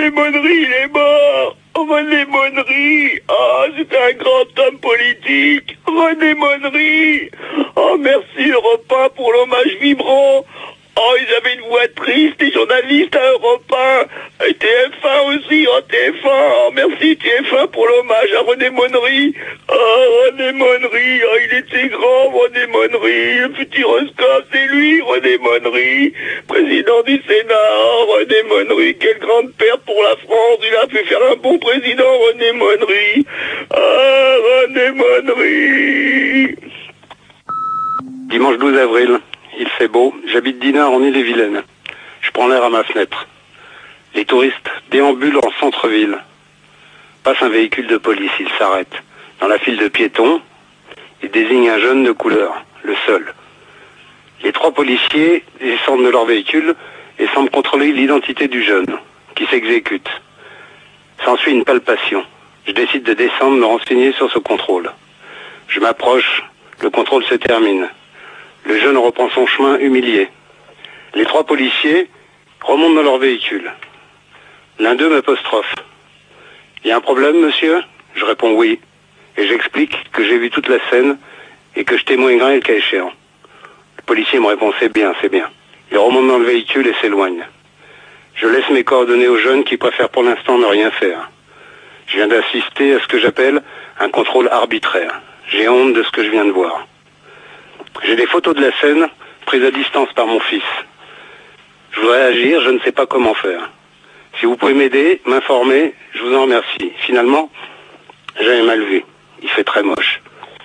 René Monnery, il est mort. René Monnery, c'était un grand homme politique. René Monnery. Merci Europe 1 pour l'hommage vibrant. Ils avaient une voix triste, les journalistes à Europe 1, et TF1 aussi, TF1, merci TF1 pour l'hommage à René Monnery. René Monnery, il était grand, René Monnery, le petit Roscoff, c'est lui, René Monnery, président du Sénat. René Monnery, quelle grande perte pour la France, il a fait faire un bon président, René Monnery. René Monnery. Dimanche 12 avril. Il fait beau, j'habite Dinard en Ille-et-Vilaine. Je prends l'air à ma fenêtre. Les touristes déambulent en centre-ville. Passe un véhicule de police, il s'arrête. Dans la file de piétons, il désigne un jeune de couleur, le seul. Les 3 policiers descendent de leur véhicule et semblent contrôler l'identité du jeune, qui s'exécute. S'ensuit une palpation. Je décide de descendre, me renseigner sur ce contrôle. Je m'approche, le contrôle se termine. Le jeune reprend son chemin humilié. Les 3 policiers remontent dans leur véhicule. L'un d'eux m'apostrophe. « Il y a un problème, monsieur ?» Je réponds oui. Et j'explique que j'ai vu toute la scène et que je témoignerai le cas échéant. Le policier me répond « C'est bien, c'est bien ». Il remonte dans le véhicule et s'éloigne. Je laisse mes coordonnées aux jeunes qui préfèrent pour l'instant ne rien faire. Je viens d'assister à ce que j'appelle un contrôle arbitraire. J'ai honte de ce que je viens de voir. J'ai des photos de la scène prises à distance par mon fils. Je voudrais agir, je ne sais pas comment faire. Si vous pouvez m'aider, m'informer, je vous en remercie. Finalement, j'avais mal vu. Il fait très moche.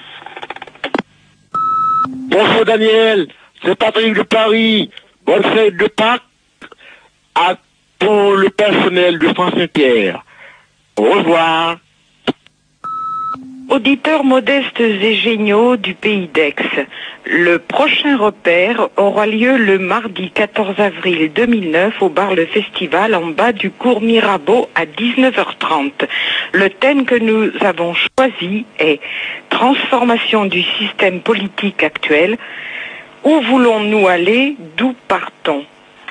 Bonjour Daniel, c'est Patrick de Paris. Bonne fête de Pâques à tout le personnel de France Saint-Pierre. Au revoir. Auditeurs modestes et géniaux du pays d'Aix, le prochain repère aura lieu le mardi 14 avril 2009 au bar Le Festival en bas du cours Mirabeau à 19h30. Le thème que nous avons choisi est « Transformation du système politique actuel. Où voulons-nous aller? D'où partons ?»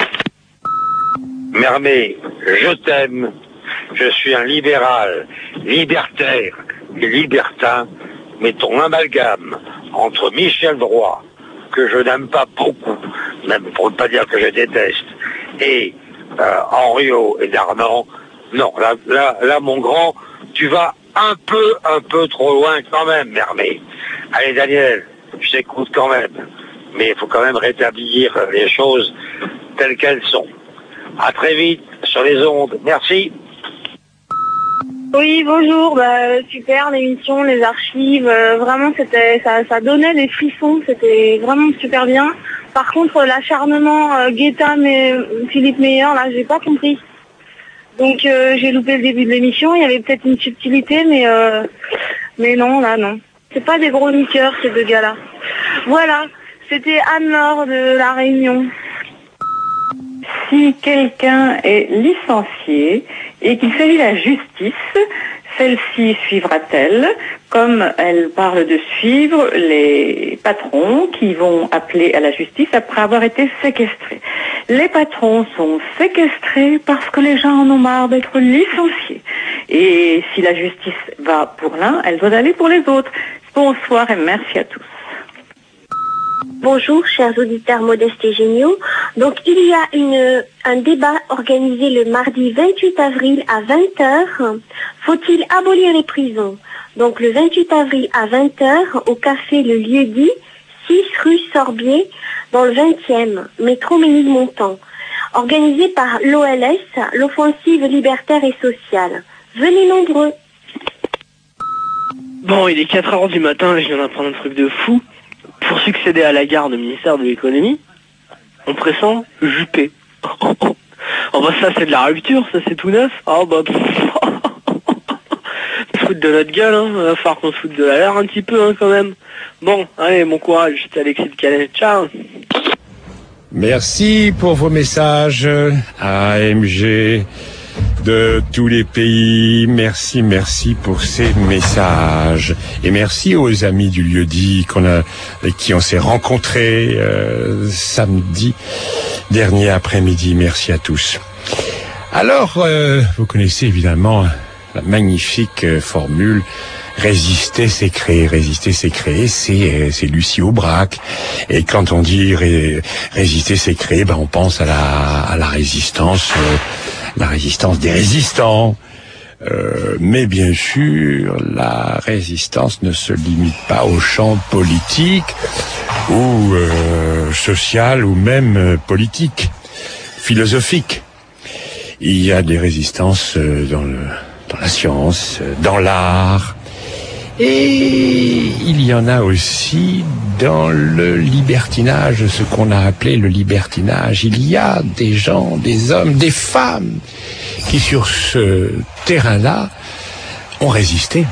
Mermet, je t'aime. Je suis un libéral, libertaire et libertin, mais ton amalgame entre Michel Droit, que je n'aime pas beaucoup, même pour ne pas dire que je déteste, et Henriot et Darnan, non, là, mon grand, tu vas un peu trop loin quand même, Mermet. Allez, Daniel, je t'écoute quand même, mais il faut quand même rétablir les choses telles qu'elles sont. À très vite sur les ondes. Merci. Oui, bonjour, super l'émission, les archives, vraiment ça donnait des frissons, c'était vraiment super bien. Par contre, l'acharnement Guetta mais Philippe Meyer, là, j'ai pas compris. Donc j'ai loupé le début de l'émission, il y avait peut-être une subtilité, mais non, là non. C'est pas des gros niqueurs ces 2 gars-là. Voilà, c'était Anne-Laure de La Réunion. Si quelqu'un est licencié et qu'il s'agit de la justice, celle-ci suivra-t-elle, comme elle parle de suivre les patrons qui vont appeler à la justice après avoir été séquestrés. Les patrons sont séquestrés parce que les gens en ont marre d'être licenciés. Et si la justice va pour l'un, elle doit aller pour les autres. Bonsoir et merci à tous. Bonjour, chers auditeurs modestes et géniaux. Donc, il y a un débat organisé le mardi 28 avril à 20h. Faut-il abolir les prisons? Donc, le 28 avril à 20h, au café Le Lieu-dit, 6 rue Sorbier, dans le 20e, métro Ménilmontant. Organisé par l'OLS, l'Offensive libertaire et sociale. Venez nombreux. Bon, il est 4h du matin et je viens d'apprendre un truc de fou. Pour succéder à Lagarde au ministère de l'économie, on pressent Juppé. Ça c'est de la rupture, ça c'est tout neuf. Se foutre de notre gueule, hein. Va falloir qu'on se foute de la l'air un petit peu, hein, quand même. Bon, allez, bon courage, c'était Alexis de Calais. Ciao. Merci pour vos messages, AMG de tous les pays. Merci pour ces messages. Et merci aux amis du lieu-dit avec qui on s'est rencontrés samedi dernier après-midi. Merci à tous. Alors, vous connaissez évidemment la magnifique formule « Résister, c'est créer ». Résister, c'est créer, c'est Lucie Aubrac. Et quand on dit résister, c'est créer, on pense à la résistance des résistants. Mais bien sûr, la résistance ne se limite pas au champ politique ou social ou même politique, philosophique. Il y a des résistances dans la science, dans l'art, et il y en a aussi dans le libertinage, ce qu'on a appelé le libertinage. Il y a des gens, des hommes, des femmes qui sur ce terrain-là ont résisté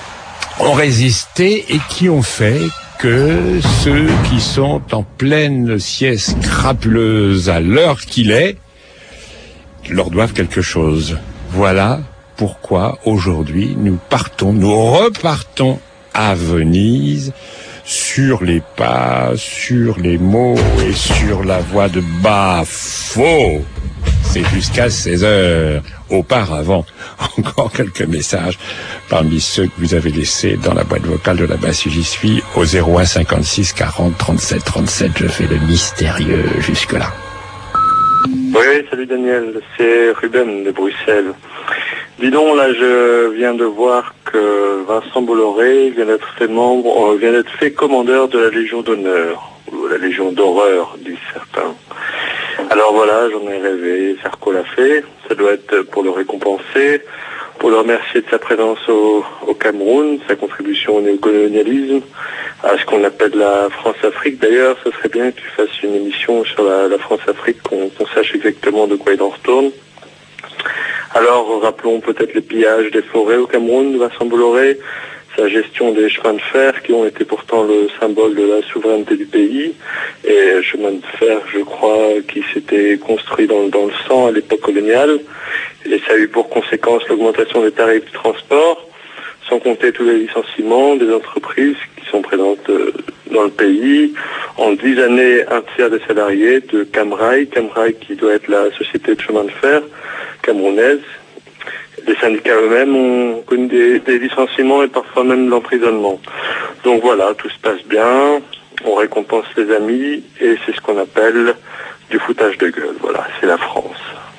et qui ont fait que ceux qui sont en pleine sieste crapuleuse à l'heure qu'il est leur doivent quelque chose. Voilà pourquoi aujourd'hui nous repartons à Venise sur les pas, sur les mots et sur la voix de Bafo. C'est jusqu'à 16h. Auparavant, encore quelques messages parmi ceux que vous avez laissés dans la boîte vocale de la basse J'y suis au 01 56 40 37 37. Je fais le mystérieux jusque-là. Oui, salut Daniel, c'est Ruben de Bruxelles. Dis donc, là je viens de voir que Vincent Bolloré vient d'être fait commandeur de la Légion d'honneur, ou la Légion d'horreur, disent certains. Alors voilà, j'en ai rêvé, Sarko l'a fait, ça doit être pour le récompenser, pour le remercier de sa présence au Cameroun, sa contribution au néocolonialisme, à ce qu'on appelle la France-Afrique. D'ailleurs, ce serait bien que tu fasses une émission sur la France-Afrique, qu'on sache exactement de quoi il en retourne. Alors, rappelons peut-être les pillages des forêts au Cameroun de Vincent Bolloré, sa gestion des chemins de fer qui ont été pourtant le symbole de la souveraineté du pays, et chemin de fer, je crois, qui s'était construit dans le sang à l'époque coloniale, et ça a eu pour conséquence l'augmentation des tarifs de transport, sans compter tous les licenciements des entreprises qui sont présentes dans le pays. En 10 années, un tiers des salariés de Camrail qui doit être la société de chemin de fer camerounaise. Les syndicats eux-mêmes ont connu des licenciements et parfois même de l'emprisonnement. Donc voilà, tout se passe bien, on récompense les amis et c'est ce qu'on appelle du foutage de gueule. Voilà, c'est la France.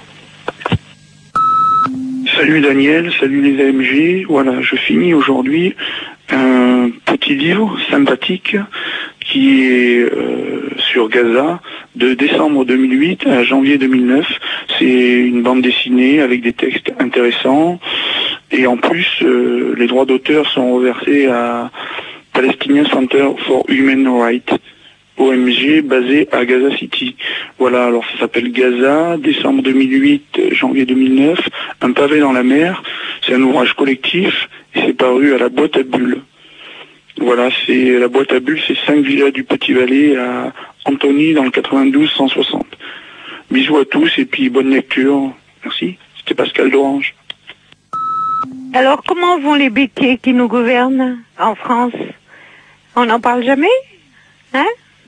Salut Daniel, salut les AMG. Voilà, je finis aujourd'hui un petit livre sympathique qui est sur Gaza de décembre 2008 à janvier 2009. C'est une bande dessinée avec des textes intéressants et en plus les droits d'auteur sont reversés à Palestinian Center for Human Rights, ONG basé à Gaza City. Voilà, alors ça s'appelle Gaza, décembre 2008, janvier 2009, un pavé dans la mer. C'est un ouvrage collectif et c'est paru à la boîte à bulles. Voilà, c'est la boîte à bulles, c'est 5 villas du Petit Valais à Antony dans le 92-160. Bisous à tous et puis bonne lecture. Merci, c'était Pascal d'Orange. Alors comment vont les béquets qui nous gouvernent en France? On n'en parle jamais? Hein?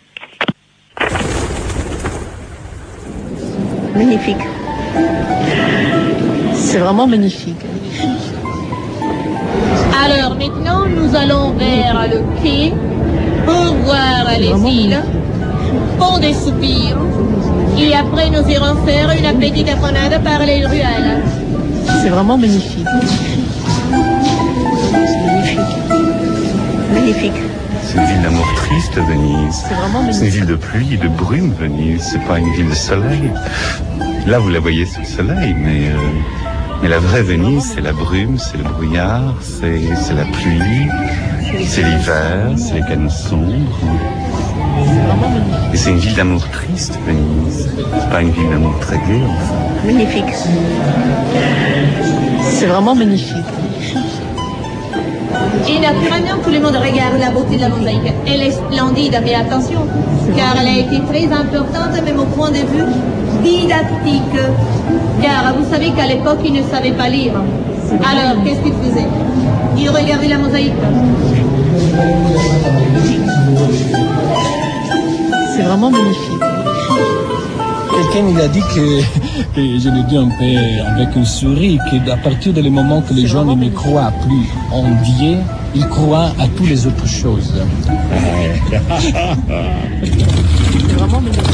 Magnifique. C'est vraiment magnifique. Alors maintenant, nous allons vers le quai pour voir les îles, pont des soupirs, et après nous irons faire une petite promenade par les ruelles. C'est vraiment magnifique. C'est magnifique. Magnifique. C'est une ville d'amour triste, Venise. C'est vraiment magnifique. C'est une ville de pluie et de brume, Venise. C'est pas une ville de soleil. Là, vous la voyez sous le soleil, mais la vraie Venise, c'est la brume, c'est le brouillard, c'est la pluie, c'est l'hiver, c'est les canaux sombres. Et c'est une ville d'amour triste, Venise. C'est pas une ville d'amour très gaie, enfin. Magnifique. C'est vraiment magnifique. Et naturellement, tout le monde regarde la beauté de la mosaïque. Elle est splendide, mais attention, car elle a été très importante, même au point de vue didactique. Car vous savez qu'à l'époque, ils ne savaient pas lire. Alors, qu'est-ce qu'ils faisaient? Ils regardaient la mosaïque. C'est vraiment magnifique. Quelqu'un il a dit que Et je le dis un peu avec un sourire, qu'à partir du moment que les gens ne me croient plus en Dieu, ils croient à toutes les autres choses. C'est vraiment magnifique.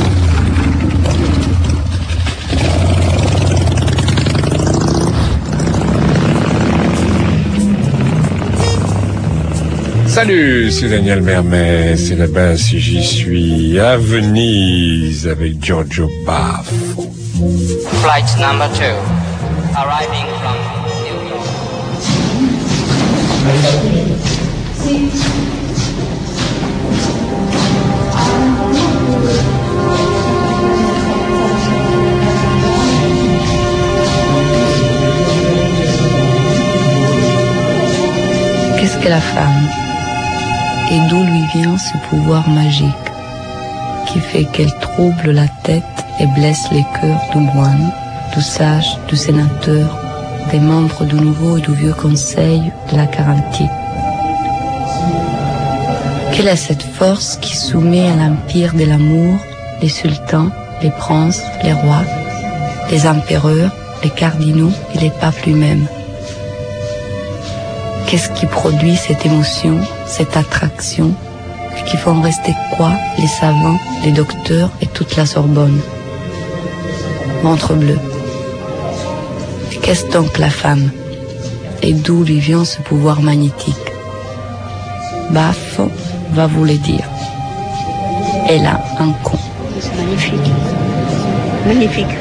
Salut, c'est Daniel Mermet, c'est là-bas si j'y suis, à Venise, avec Giorgio Baffo. Flight number 2, arriving from New York. Qu'est-ce que la femme? Et d'où lui vient ce pouvoir magique qui fait qu'elle trouble la tête et blesse les cœurs du moine, du sage, du sénateur, des membres du nouveau et du vieux conseil de la Carinthie. Quelle est cette force qui soumet à l'empire de l'amour les sultans, les princes, les rois, les empereurs, les cardinaux et les papes lui-même? Qu'est-ce qui produit cette émotion, cette attraction, qui font rester quoi les savants, les docteurs et toute la Sorbonne? Ventre bleu. Qu'est-ce donc la femme? Et d'où lui vient ce pouvoir magnétique? Baffo va vous le dire. Elle a un con. C'est magnifique. Magnifique.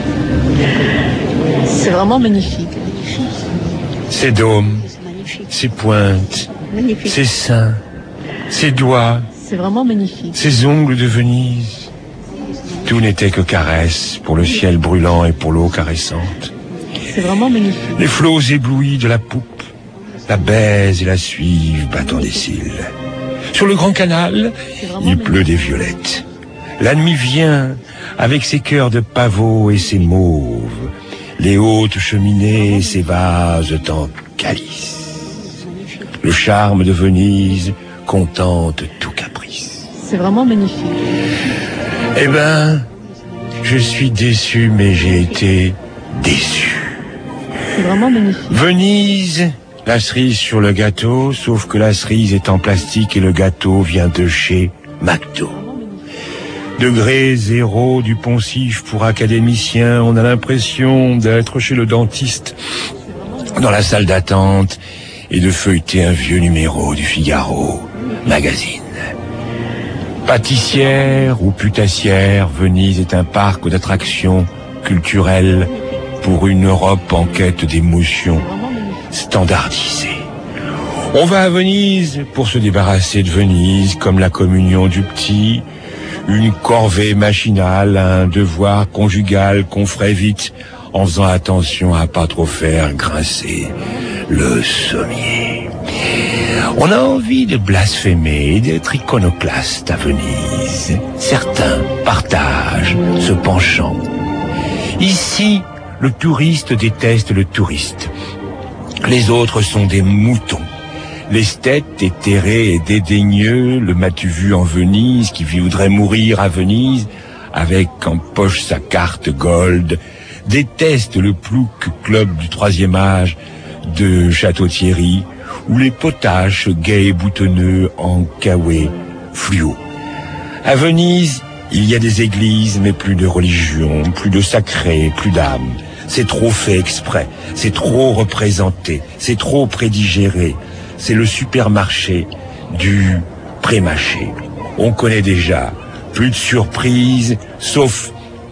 C'est vraiment magnifique. Ses dômes, ses pointes, Magnifique. ses seins, ses doigts, C'est vraiment magnifique. ses ongles de Venise. Tout n'était que caresse pour le ciel brûlant et pour l'eau caressante. C'est vraiment magnifique. Les flots éblouis de la poupe la baisent et la suivent, battant des cils. Sur le grand canal, il pleut des violettes. La nuit vient avec ses cœurs de pavots et ses mauves, les hautes cheminées et ses vases en calice. Le charme de Venise contente tout caprice. C'est vraiment magnifique. Eh ben, je suis déçu, mais j'ai été déçu. C'est vraiment magnifique. Venise, la cerise sur le gâteau, sauf que la cerise est en plastique et le gâteau vient de chez McDo. Degré 0 du poncif pour académiciens, on a l'impression d'être chez le dentiste, dans la salle d'attente, et de feuilleter un vieux numéro du Figaro magazine. Pâtissière ou putassière, Venise est un parc d'attractions culturelles pour une Europe en quête d'émotions standardisées. On va à Venise pour se débarrasser de Venise, comme la communion du petit, une corvée machinale, un devoir conjugal qu'on ferait vite en faisant attention à pas trop faire grincer le sommier. On a envie de blasphémer et d'être iconoclaste à Venise. Certains partagent ce penchant. Ici, le touriste déteste le touriste. Les autres sont des moutons. L'esthète éthéré et dédaigneux, le m'as-tu vu en Venise, qui voudrait mourir à Venise, avec en poche sa carte gold, déteste le plouc club du 3e âge de Château-Thierry, ou les potaches gays et boutonneux en kawé fluo. À Venise, il y a des églises, mais plus de religion, plus de sacré, plus d'âme. C'est trop fait exprès, c'est trop représenté, c'est trop prédigéré. C'est le supermarché du pré-mâché. On connaît déjà, plus de surprises, sauf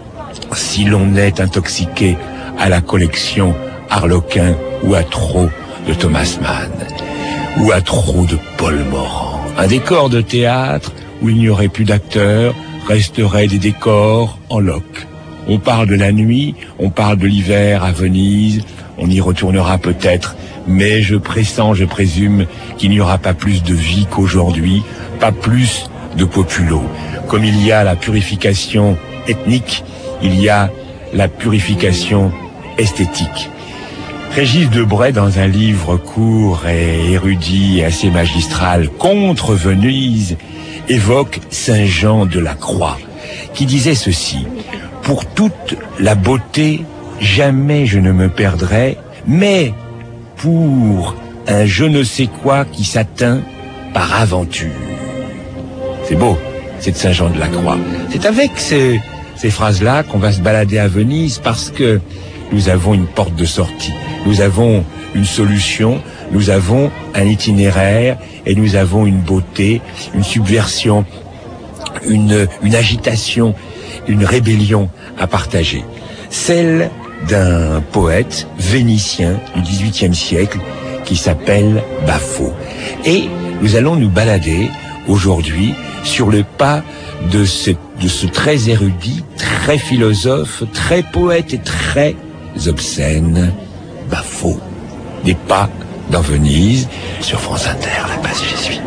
si l'on est intoxiqué à la collection Harlequin ou à trop de Thomas Mann, ou à trop de Paul Morand. Un décor de théâtre où il n'y aurait plus d'acteurs resterait des décors en loc. On parle de la nuit, on parle de l'hiver à Venise, on y retournera peut-être, mais je pressens, je présume qu'il n'y aura pas plus de vie qu'aujourd'hui, pas plus de populo. Comme il y a la purification ethnique, il y a la purification esthétique. Régis Debray, dans un livre court et érudit et assez magistral contre Venise, évoque Saint Jean de la Croix, qui disait ceci: Pour toute la beauté, jamais je ne me perdrai, mais pour un je ne sais quoi qui s'atteint par aventure. C'est beau, c'est de Saint-Jean de la Croix. C'est avec ces phrases-là qu'on va se balader à Venise parce que nous avons une porte de sortie, nous avons une solution, nous avons un itinéraire et nous avons une beauté, une subversion, une agitation, une rébellion à partager. Celle d'un poète vénitien du XVIIIe siècle qui s'appelle Baffo. Et nous allons nous balader aujourd'hui sur le pas de ce très érudit, très philosophe, très poète et très obscène, Baffo. Des pas dans Venise, sur France Inter, la base j'y suis.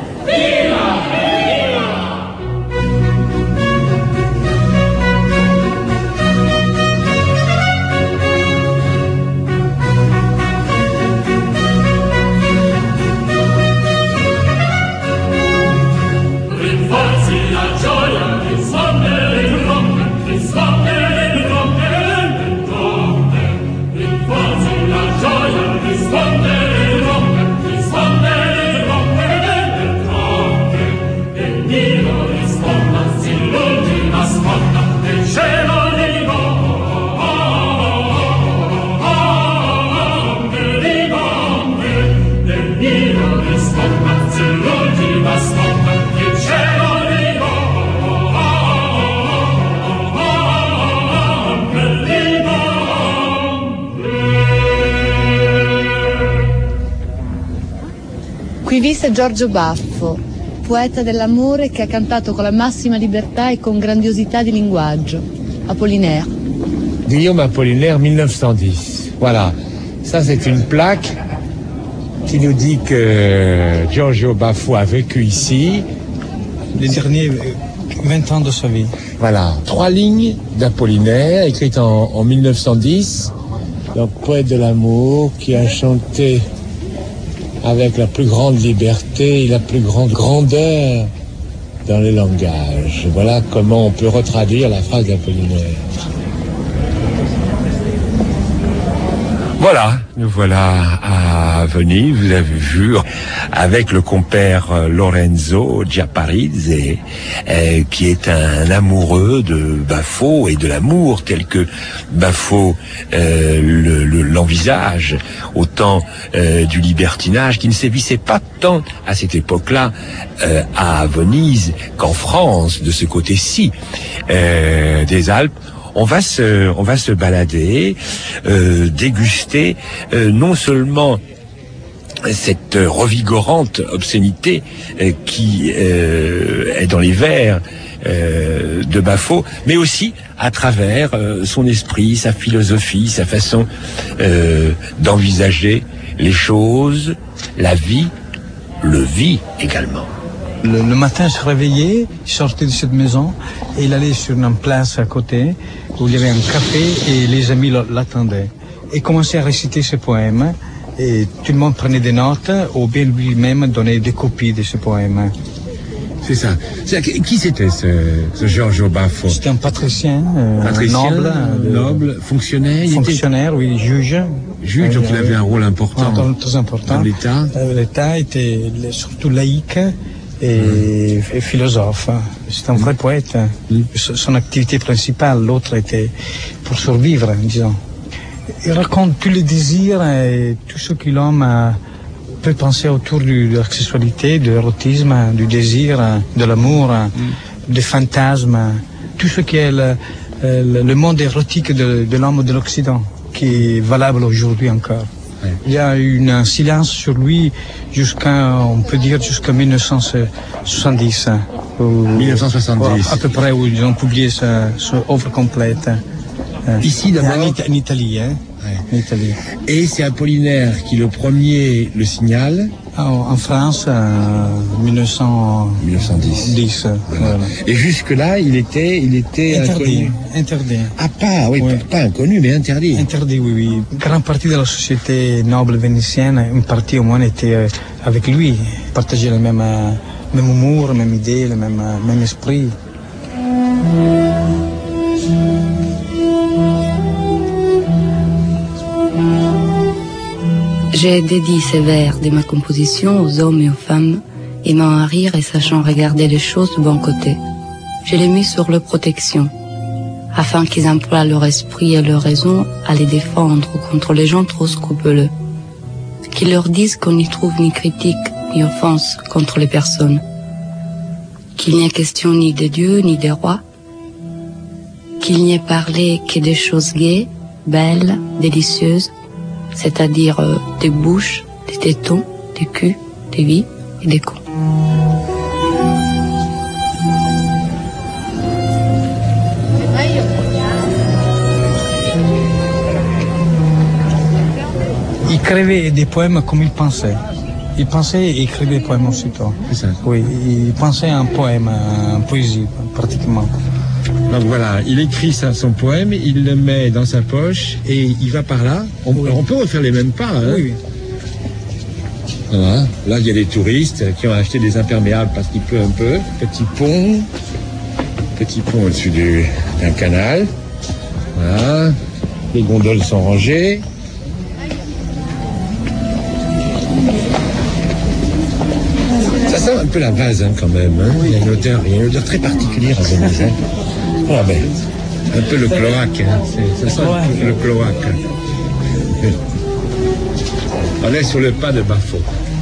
Qui visse Giorgio Baffo, poeta dell'amore che ha cantato con la massima libertà e con grandiosità di linguaggio. Apollinaire. Guillaume Apollinaire, 1910. Voilà. Ça, c'est une plaque qui nous dit que Giorgio Baffo a vécu ici. Les derniers 20 ans de sa vie. Voilà. 3 lignes d'Apollinaire, écrites en 1910. Donc, poète de l'amour qui a chanté avec la plus grande liberté et la plus grande grandeur dans le langage. Voilà comment on peut retraduire la phrase d'Apollinaire. Voilà, nous voilà à Venise, vous avez vu, avec le compère Lorenzo Giapparizze, qui est un amoureux de Baffo et de l'amour tel que Baffo l'envisage, au temps du libertinage, qui ne sévissait pas tant à cette époque-là à Venise qu'en France, de ce côté-ci des Alpes. On va se balader, déguster non seulement cette revigorante obscénité qui est dans les vers de Baffo, mais aussi à travers son esprit, sa philosophie, sa façon d'envisager les choses, la vie, le vie également. Le matin, il se réveillait, il sortait de cette maison et il allait sur une place à côté où il y avait un café et les amis l'attendaient. Et commençait à réciter ses poèmes et tout le monde prenait des notes ou bien lui-même donnait des copies de ses poèmes. C'est ça. Qui c'était ce Giorgio Baffo? C'était un patricien noble, fonctionnaire. Fonctionnaire, oui, juge. Juge, donc il avait un rôle important. Très important. Dans l'État. L'État était surtout laïque et philosophe. C'est un vrai poète. Son activité principale, l'autre était pour survivre, disons. Il raconte tous les désirs et tout ce que l'homme peut penser autour de la sexualité, de l'érotisme, du désir, de l'amour, des fantasmes, tout ce qui est le monde érotique de l'homme de l'Occident, qui est valable aujourd'hui encore. Il y a un silence sur lui on peut dire jusqu'à 1970. 1970. À peu près, où ils ont publié sa œuvre complète. Ici d'abord en Italie, hein. En Italie. Et c'est Apollinaire qui le premier le signale. En France, 1910. Voilà. Et jusque-là, il était interdit. Pas inconnu, mais interdit. Interdit, oui. Grande partie de la société noble vénitienne, une partie au moins était avec lui, partageait le même humour, la même idée, le même esprit. J'ai dédié ces vers de ma composition aux hommes et aux femmes, aimant à rire et sachant regarder les choses du bon côté. Je les mis sur leur protection, afin qu'ils emploient leur esprit et leur raison à les défendre contre les gens trop scrupuleux. Qu'ils leur disent qu'on n'y trouve ni critique ni offense contre les personnes. Qu'il n'y ait question ni de Dieu ni des rois. Qu'il n'y ait parlé que des choses gaies, belles, délicieuses, c'est-à-dire des bouches, des tétons, des culs, des vies et des cons. Il écrivait des poèmes comme il pensait. Il pensait et écrivait des poèmes aussitôt. C'est ça. Oui, il pensait un poème, en poésie, pratiquement. Donc voilà, il écrit son poème, il le met dans sa poche et il va par là. On peut refaire les mêmes pas. Hein. Oui. Voilà. Là, il y a des touristes qui ont acheté des imperméables parce qu'il pleut un peu. Petit pont au-dessus d'un canal. Voilà. Les gondoles sont rangées. Ça sent un peu la vase quand même. Hein. Il y a une odeur très particulière à Venise. Hein. Ah ben, un peu le cloaque. Hein. Ça sent un peu le cloaque. On est sur le pas de Baffo.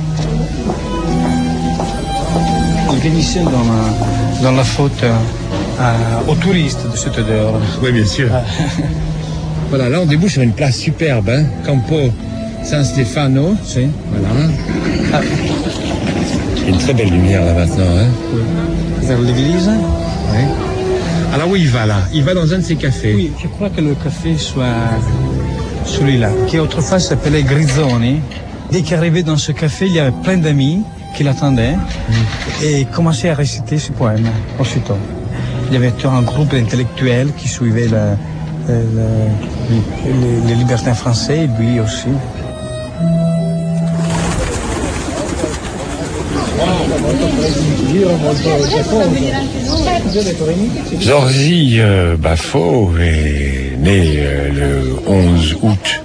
Les Vénitiens dans la faute aux touristes de cette odeur. Oui, bien sûr. Voilà, là on débouche sur une place superbe, hein, Campo San Stefano. Si. Voilà. Une très belle lumière là maintenant. Hein. Oui. Vers l'église. Oui. Alors où il va là? Il va dans un de ces cafés. Oui, je crois que le café soit celui-là, qui autrefois s'appelait Grizzoni. Dès qu'il arrivait dans ce café, il y avait plein d'amis qui l'attendaient et commençaient à réciter ce poème aussitôt. Il y avait un groupe d'intellectuels qui suivaient les libertins français et lui aussi. Zorzi Baffo est né le 11 août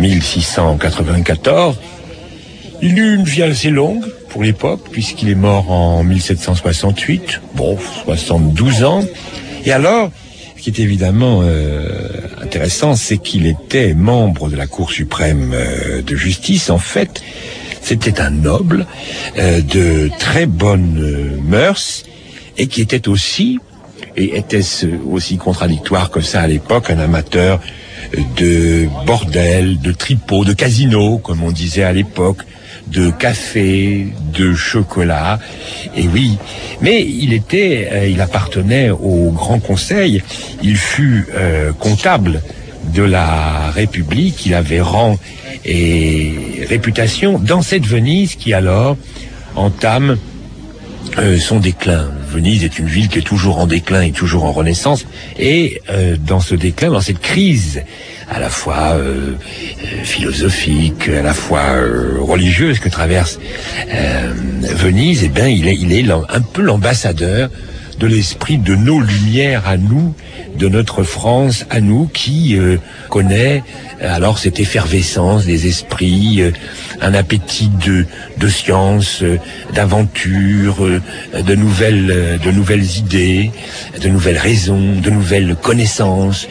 1694. Il eut une vie assez longue pour l'époque, puisqu'il est mort en 1768, 72 ans. Et alors, ce qui est évidemment intéressant, c'est qu'il était membre de la Cour suprême de justice. En fait, c'était un noble de très bonnes mœurs et qui était aussi, et était-ce aussi contradictoire que ça à l'époque, un amateur de bordel, de tripots, de casinos, comme on disait à l'époque, de café, de chocolat, et oui. Mais il appartenait au Grand Conseil. Il fut comptable de la République. Il avait rang et réputation dans cette Venise qui alors entame son déclin. Venise est une ville qui est toujours en déclin et toujours en renaissance. Et dans ce déclin, dans cette crise à la fois philosophique, à la fois religieuse que traverse Venise, eh bien, il est un peu l'ambassadeur de l'esprit de nos lumières à nous, de notre France à nous, qui connaît alors cette effervescence des esprits, un appétit de science, d'aventure, de nouvelles idées, de nouvelles raisons, de nouvelles connaissances,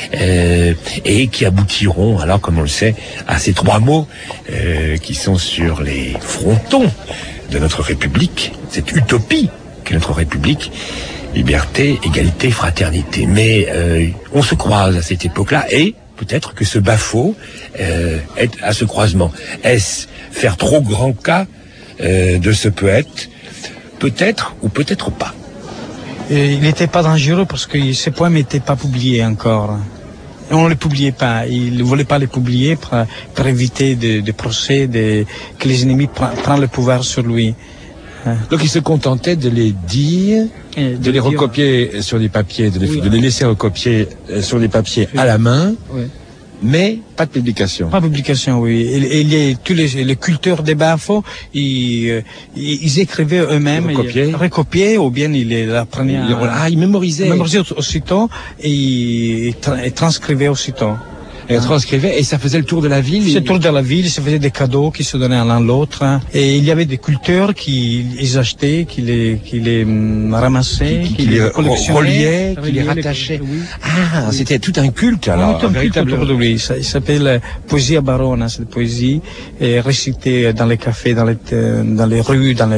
et qui aboutiront, alors comme on le sait, à ces trois mots qui sont sur les frontons de notre République, cette utopie qu'est notre République: liberté, égalité, fraternité. Mais on se croise à cette époque-là, et peut-être que ce Baffo est à ce croisement. Est-ce faire trop grand cas de ce poète? Peut-être ou peut-être pas. Et il n'était pas dangereux parce que ses poèmes n'étaient pas publiés encore. Et on ne les publiait pas. Il ne voulait pas les publier pour éviter de procès, que les ennemis prennent le pouvoir sur lui. Donc il se contentait de les dire, de les recopier sur des papiers, de les laisser recopier sur des papiers à la main, mais pas de publication. Pas de publication, oui. Et tous les culteurs des Baffo, ils écrivaient eux-mêmes, ils recopiaient, ou bien ils les apprenaient. Ils mémorisaient. Ils mémorisaient aussitôt et ils transcrivaient aussitôt. Elle transcrivait et ça faisait le tour de la ville. C'est le tour de la ville, ça faisait des cadeaux qui se donnaient l'un l'autre. Et il y avait des culteurs qui les achetaient, qui les ramassaient, qui les reliaient, qui les rattachaient. Ah, c'était tout un culte alors. Un véritable culte, oui. Ça s'appelle Poesia Barona, cette poésie est récitée dans les cafés, dans les rues, dans les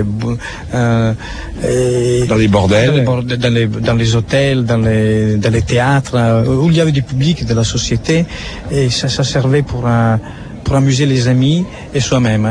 bordels, dans les hôtels, dans les théâtres, où il y avait du public de la société, et ça servait pour amuser les amis et soi-même.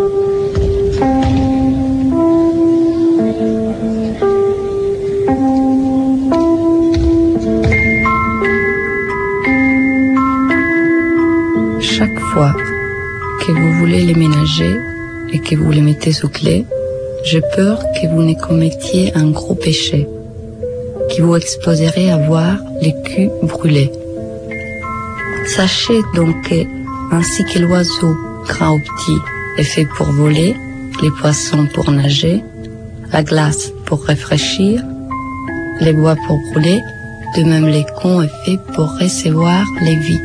Chaque fois que vous voulez les ménager et que vous les mettez sous clé, j'ai peur que vous ne commettiez un gros péché, qui vous exposerait à voir les culs brûlés. Sachez donc que, ainsi que l'oiseau, grand ou petit, est fait pour voler, les poissons pour nager, la glace pour rafraîchir, les bois pour brûler, de même les cons est fait pour recevoir les vies.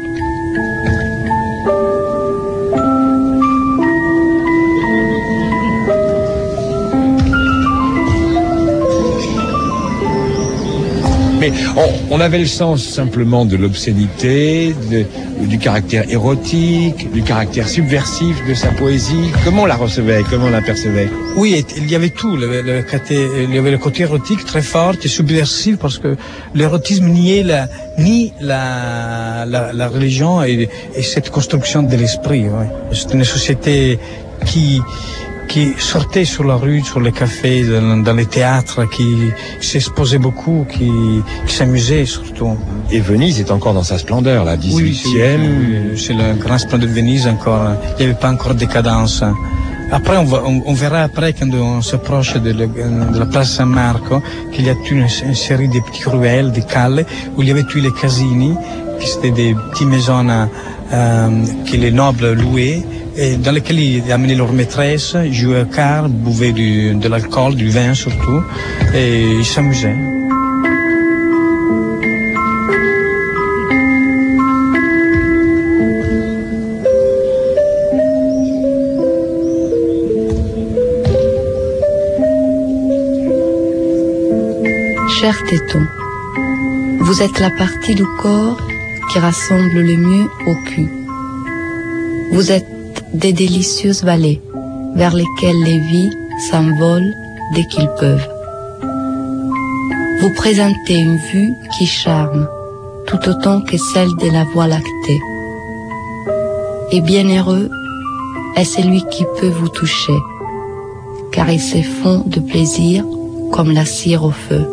Mais on avait le sens simplement de l'obscénité, du caractère érotique, du caractère subversif de sa poésie. Comment on la recevait, comment on la percevait? Oui, il y avait tout. Il y avait le côté érotique très fort et subversif, parce que l'érotisme niait la religion et cette construction de l'esprit. Ouais. C'est une société qui sortait sur la rue, sur les cafés, dans les théâtres, qui s'exposait beaucoup, qui s'amusait surtout. Et Venise est encore dans sa splendeur, la 18e. Oui, c'est le grand splendeur de Venise encore. Il n'y avait pas encore de décadence. Après, on verra après, quand on s'approche de la place San Marco, qu'il y a une série de petites ruelles, des calles, où il y avait tous les casini, qui étaient des petites maisons que les nobles louaient, et dans lesquels ils amenaient leurs maîtresses, jouaient aux cartes, buvaient de l'alcool, du vin surtout, et ils s'amusaient. Cher téton, vous êtes la partie du corps qui rassemble le mieux au cul. Vous êtes des délicieuses vallées vers lesquelles les vies s'envolent dès qu'ils peuvent. Vous présentez une vue qui charme, tout autant que celle de la Voie lactée. Et bienheureux est celui qui peut vous toucher, car il se fond de plaisir comme la cire au feu.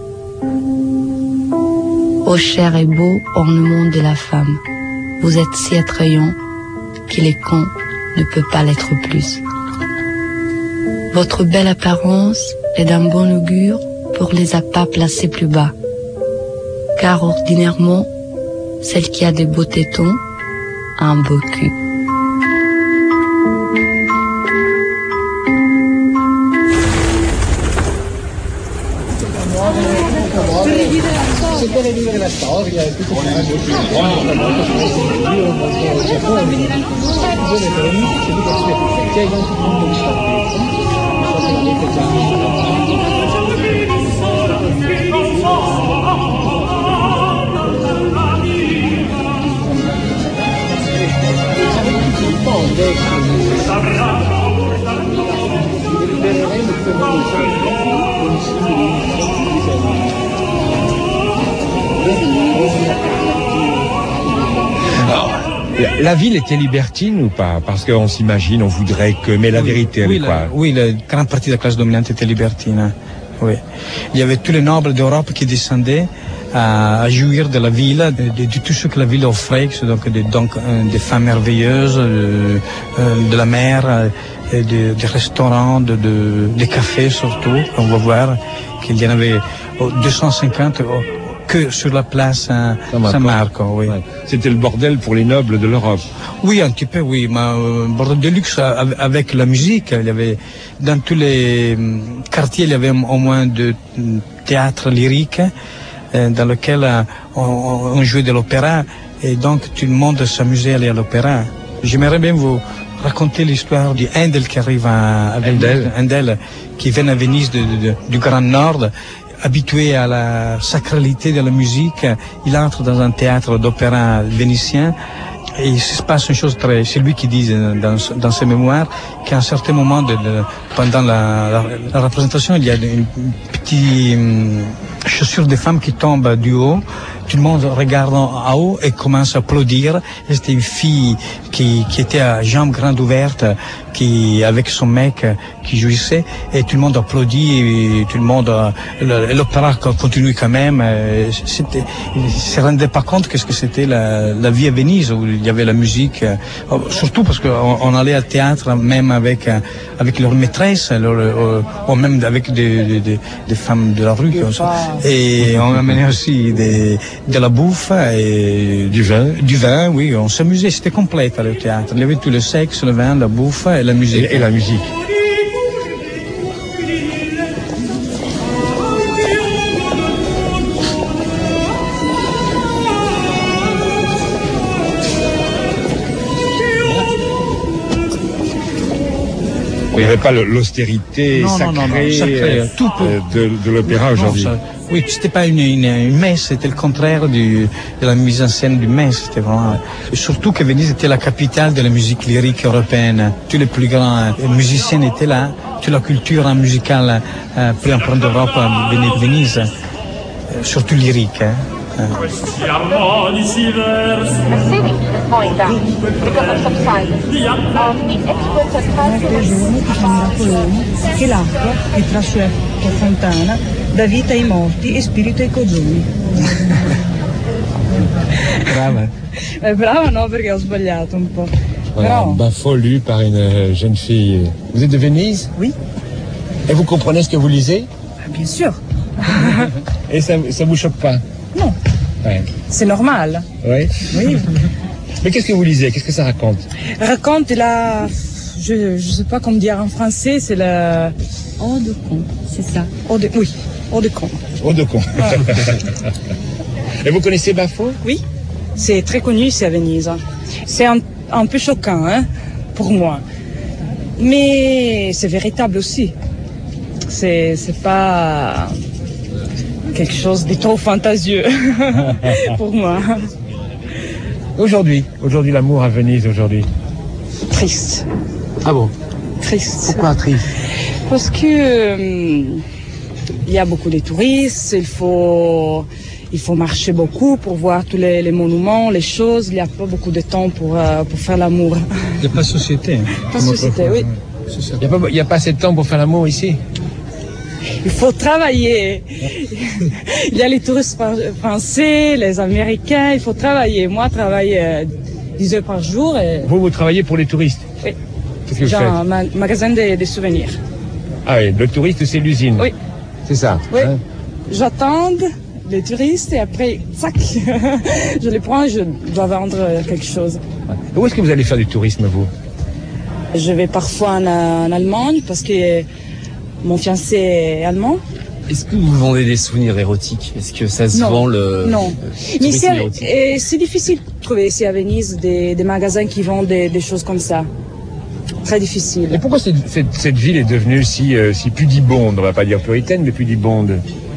Ô cher et beau ornement de la femme, vous êtes si attrayant qu'il est con ne peut pas l'être plus. Votre belle apparence est d'un bon augure pour les appâts placés plus bas, car ordinairement, celle qui a des beaux tétons a un beau cul. Per rivivere la storia e tutto La ville était libertine ou pas? Parce qu'on s'imagine, on voudrait que... Mais la vérité, elle est quoi? Oui, la grande partie de la classe dominante était libertine. Oui. Il y avait tous les nobles d'Europe qui descendaient à jouir de la ville, de tout ce que la ville offrait, donc des femmes merveilleuses, de la mer, des restaurants, des cafés surtout. On va voir qu'il y en avait 250 que sur la place San Marco. Oui. Ouais. C'était le bordel pour les nobles de l'Europe. Oui, un petit peu, oui. Mais bordel de luxe avec la musique. Il y avait, dans tous les quartiers, il y avait au moins deux théâtres lyriques dans lequel on jouait de l'opéra. Et donc tout le monde s'amusait à aller à l'opéra. J'aimerais bien vous raconter l'histoire du Handel qui arrive à Handel, qui vient à Venise du Grand Nord. Habitué à la sacralité de la musique, il entre dans un théâtre d'opéra vénitien et il se passe une chose c'est lui qui dit dans ses mémoires qu'à un certain moment pendant la représentation, il y a une petite chaussure de femme qui tombe du haut. Tout le monde regarde en haut et commence à applaudir. Et c'était une fille qui était à jambes grandes ouvertes, avec son mec qui jouissait, et tout le monde applaudit, et tout le monde, l'opéra continue quand même. Il ne se rendait pas compte qu'est-ce que c'était la vie à Venise, où il y avait la musique, surtout parce qu'on allait au théâtre même avec leurs maîtresses, ou même avec des femmes de la rue, comme ça. Et on amenait aussi de la bouffe et du vin, oui, on s'amusait, c'était complet le théâtre. Il y avait tout le sexe, le vin, la bouffe et la musique. Et la musique. Il n'y avait pas l'austérité sacrée de l'opéra aujourd'hui. Oui, c'était pas une messe, c'était le contraire de la mise en scène du messe. C'était vraiment, surtout que Venise était la capitale de la musique lyrique européenne. Tous les plus grands musiciens étaient là. Toute la culture musicale plus importante d'Europe venait de Venise, surtout lyrique. Questi armonici versi che l'acqua che tra sua fontana dà vita ai morti e spirito ai cogioni. Brava. Brava no, perché ho sbagliato un po'. Voilà, Baffo lu par une jeune fille. Vous êtes de Venise? Oui. Et vous comprenez ce que vous lisez? Bien sûr. Et ça vous choque pas? Non. Ouais. C'est normal. Oui. Oui. Mais qu'est-ce que vous lisez? Qu'est-ce que ça raconte? Raconte je sais pas comment dire en français, c'est la... Eau de con, c'est ça. Eau de con. Eau de con. Ah. Et vous connaissez Baffo? Oui. C'est très connu ici à Venise. C'est un peu choquant, hein, pour moi. Mais c'est véritable aussi. C'est pas quelque chose de trop fantasieux pour moi. Aujourd'hui, l'amour à Venise aujourd'hui. Triste. Ah bon? Triste. Pourquoi triste? Parce que il y a beaucoup de touristes, il faut marcher beaucoup pour voir tous les monuments, les choses. Il n'y a pas beaucoup de temps pour faire l'amour. Il n'y a pas de société. Pas de société, oui. Il n'y a pas assez de temps pour faire l'amour ici? Il faut travailler. Il y a les touristes français, les Américains, il faut travailler. Moi, je travaille 10 heures par jour. Et... Vous travaillez pour les touristes? Oui. Qu'est-ce que vous faites? un magasin de souvenirs. Ah oui, le touriste, c'est l'usine? Oui. C'est ça? Oui. Hein? J'attends les touristes et après, tac, je les prends et je dois vendre quelque chose. Où est-ce que vous allez faire du tourisme, vous? Je vais parfois en Allemagne parce que mon fiancé est allemand. Est-ce que vous vendez des souvenirs érotiques? Est-ce que ça se vend le... Non. Mais c'est difficile de trouver ici à Venise des magasins qui vendent des choses comme ça. Très difficile. Et pourquoi cette ville est devenue si pudibonde? On va pas dire puritaine, mais pudibonde.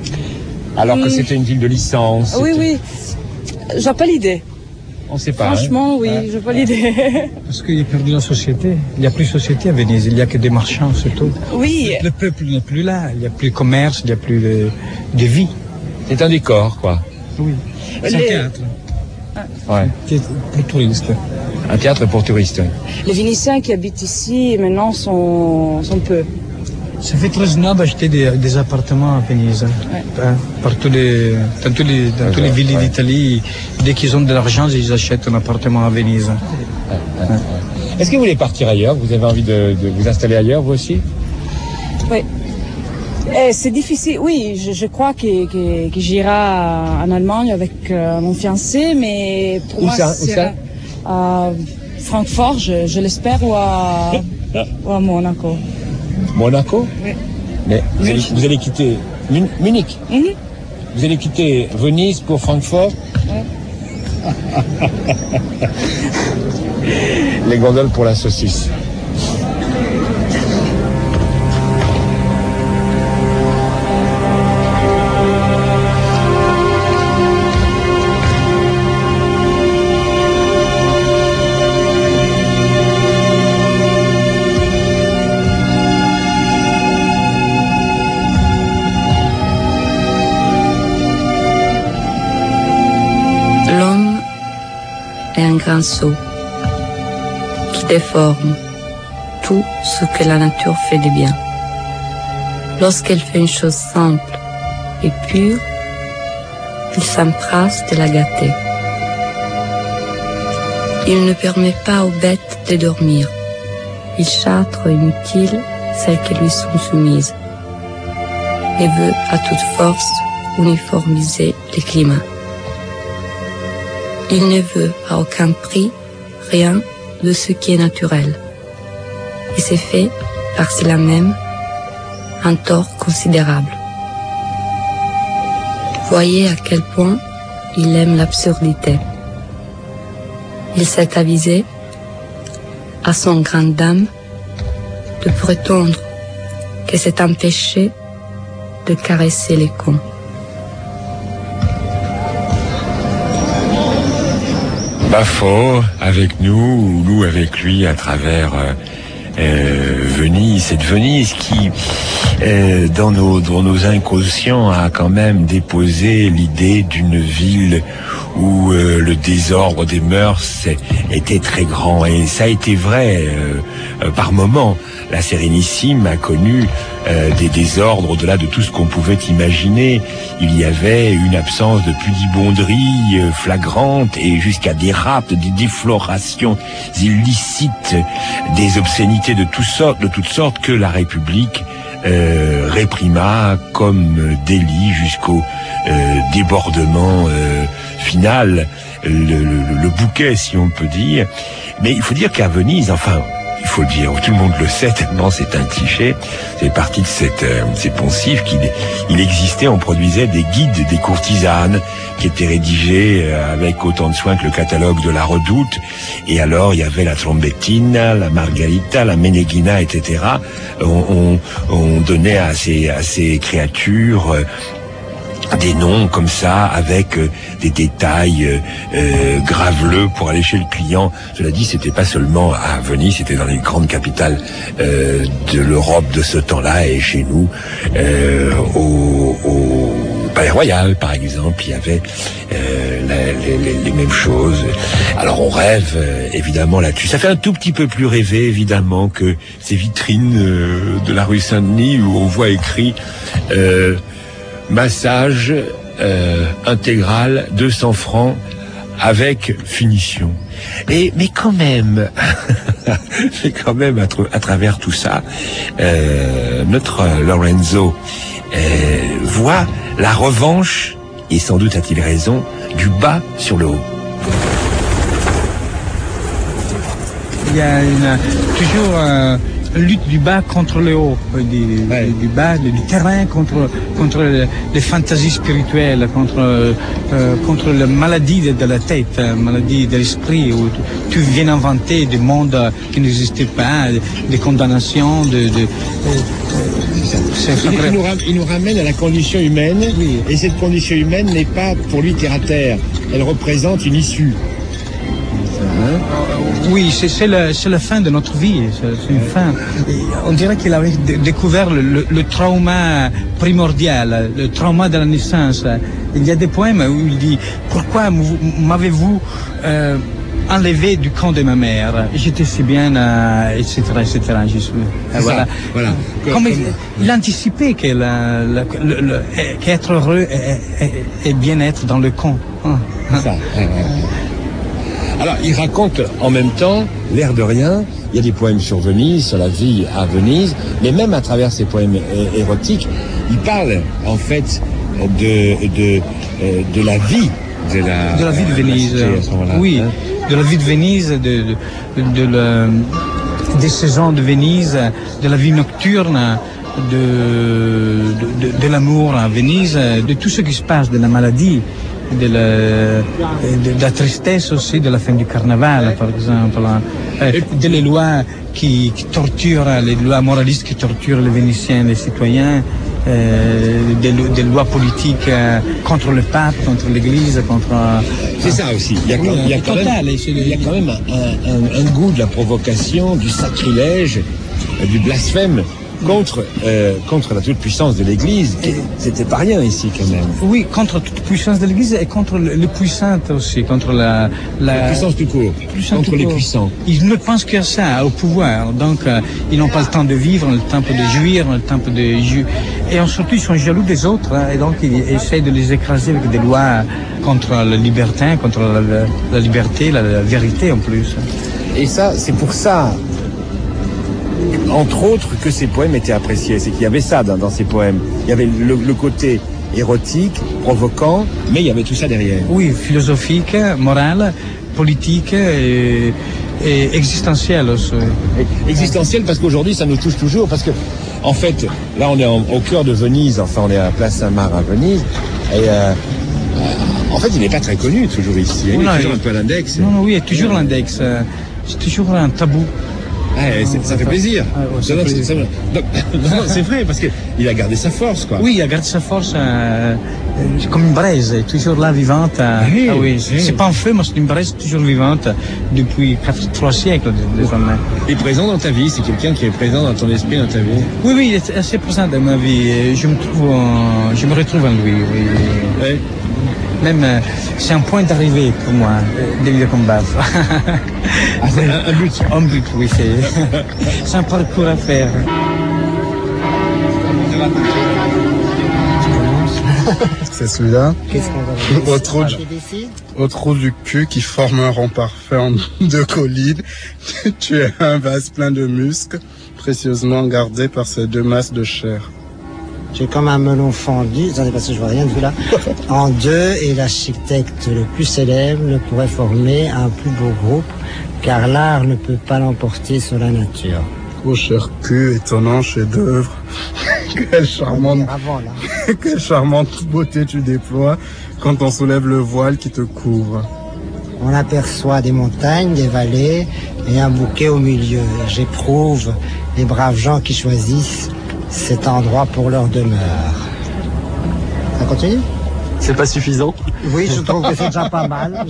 Alors que c'était une ville de licence. Oui. J'ai pas l'idée. On ne sait pas. Franchement, oui, j'ai pas l'idée. Parce qu'il y a perdu la société. Il n'y a plus de société à Venise. Il n'y a que des marchands, c'est tout. Oui. Le peuple n'est plus là. Il n'y a plus de commerce, il n'y a plus de vie. C'est un décor, quoi. Oui. C'est un théâtre. Ouais. Pour touristes. Un théâtre pour touristes. Les Vénitiens qui habitent ici maintenant sont peu. Ça fait très noble d'acheter des appartements à Venise. Ouais. Dans toutes les villes d'Italie, dès qu'ils ont de l'argent, ils achètent un appartement à Venise. Ouais. Est-ce que vous voulez partir ailleurs? Vous avez envie de vous installer ailleurs, vous aussi? Oui. C'est difficile, oui, je crois que j'irai en Allemagne avec mon fiancé, mais pour moi, c'est à Francfort, je l'espère, ou à Monaco. Monaco? Oui. Mais vous allez quitter Munich? Mm-hmm. Vous allez quitter Venise pour Francfort? Oui. Les gondoles pour la saucisse. L'homme est un grand seau qui déforme tout ce que la nature fait de bien. Lorsqu'elle fait une chose simple et pure, il s'empresse de la gâter. Il ne permet pas aux bêtes de dormir. Il châtre inutile celles qui lui sont soumises et veut à toute force uniformiser le climat. Il ne veut à aucun prix rien de ce qui est naturel. Et c'est fait par cela même un tort considérable. Voyez à quel point il aime l'absurdité. Il s'est avisé, à son grande dame, de prétendre que c'est un péché de caresser les cons. Baffo avec nous, ou nous avec lui à travers Venise, cette Venise qui, dans nos inconscients, a quand même déposé l'idée d'une ville où le désordre des mœurs était très grand. Et ça a été vrai par moments. La Sérénissime a connu des désordres au-delà de tout ce qu'on pouvait imaginer. Il y avait une absence de pudibonderie flagrante et jusqu'à des rapts, des déflorations illicites, des obscénités de toutes sortes que la République réprima comme délit jusqu'au débordement final, le bouquet si on peut dire. Mais il faut dire qu'à Venise, enfin, il faut le dire, tout le monde le sait tellement c'est un cliché, c'est parti de ces poncifs qu'il existait, on produisait des guides des courtisanes qui étaient rédigés avec autant de soin que le catalogue de la Redoute, et alors il y avait la Trombettina, la Margarita, la Meneghina, etc. On donnait à ces créatures des noms comme ça, avec des détails graveleux pour aller chez le client. Cela dit, c'était pas seulement à Venise, c'était dans les grandes capitales de l'Europe de ce temps-là, et chez nous, au Palais Royal, par exemple, il y avait les mêmes choses. Alors on rêve évidemment là-dessus. Ça fait un tout petit peu plus rêver évidemment que ces vitrines de la rue Saint-Denis où on voit écrit massage intégral 200 francs avec finition. Mais quand même, à travers tout ça, notre Lorenzo voit la revanche, et sans doute a-t-il raison, du bas sur le haut. Il y a toujours lutte du bas contre le haut, du bas, du terrain contre les fantasies spirituelles, contre la maladie de la tête, maladie de l'esprit, où tu viens inventer des mondes qui n'existaient pas, des condamnations, il nous ramène à la condition humaine, oui. Et cette condition humaine n'est pas pour lui terre à terre, elle représente une issue. Oui, c'est la fin de notre vie, c'est une fin. Et on dirait qu'il avait découvert le trauma primordial, le trauma de la naissance. Il y a des poèmes où il dit « Pourquoi m'avez-vous enlevé du camp de ma mère? J'étais si bien, etc. etc. » Voilà. Comme il anticipait qu'être heureux et bien être dans le camp. Ça. Alors, il raconte en même temps, l'air de rien, il y a des poèmes sur Venise, sur la vie à Venise, mais même à travers ces poèmes érotiques, il parle en fait de la vie de la vie de Venise. Oui, hein. De la vie de Venise, des saisons de Venise, de la vie nocturne, de l'amour à Venise, de tout ce qui se passe, de la maladie. de la tristesse aussi de la fin du carnaval, par exemple. Des lois qui torturent, les lois moralistes qui torturent les Vénitiens, les citoyens. Des lois politiques contre le pape, contre l'Église, contre... C'est ça aussi. Il y a quand même un goût de la provocation, du sacrilège, du blasphème contre la toute-puissance de l'Église. C'était pas rien ici quand même. Oui, contre la toute-puissance de l'Église et contre les puissantes aussi, contre la puissance tout court, contre les puissants. Ils ne pensent qu'à ça, au pouvoir. Donc, ils n'ont pas le temps de vivre, le temps de jouir, le temps de... Et surtout, ils sont jaloux des autres, et donc ils essayent de les écraser avec des lois contre le libertin, contre la liberté, la vérité en plus. Et ça, c'est pour ça, entre autres, que ces poèmes étaient appréciés. C'est qu'il y avait ça dans ces poèmes. Il y avait le côté érotique, provoquant, mais il y avait tout ça derrière. Oui, philosophique, moral, politique et existentiel aussi. Existentiel parce qu'aujourd'hui, ça nous touche toujours. Parce que, en fait, là, on est au cœur de Venise. Enfin, on est à la place Saint-Marc à Venise. Et en fait, il n'est pas très connu toujours ici. Il est toujours un peu à l'index. Non, oui, il y a toujours l'index. C'est toujours un tabou. Ça fait plaisir. Non, c'est vrai, parce qu'il a gardé sa force, quoi. Oui, il a gardé sa force comme une braise, toujours là, vivante. C'est pas un feu, mais c'est une braise toujours vivante depuis 3 siècles désormais. Et présent dans ta vie, c'est quelqu'un qui est présent dans ton esprit, dans ta vie? Oui, il est assez présent dans ma vie. Je me retrouve en lui, oui. Ouais. Même, c'est un point d'arrivée pour moi, de combat. Un but? Un but, oui, c'est un parcours à faire. C'est celui-là. Qu'est-ce qu'on va Au trou du cul qui forme un rond parfait en 2 collines. Tu es un vase plein de muscles, précieusement gardé par ces 2 masses de chair. J'ai comme un melon fendu, attendez parce que je vois rien de vous là, en 2, et l'architecte le plus célèbre ne pourrait former un plus beau groupe, car l'art ne peut pas l'emporter sur la nature. Oh cher cul, étonnant chef-d'œuvre. Quelle charmante beauté tu déploies quand on soulève le voile qui te couvre. On aperçoit des montagnes, des vallées et un bouquet au milieu. J'éprouve les braves gens qui choisissent cet endroit pour leur demeure. Ça continue? C'est pas suffisant? Oui, je trouve que c'est déjà pas mal.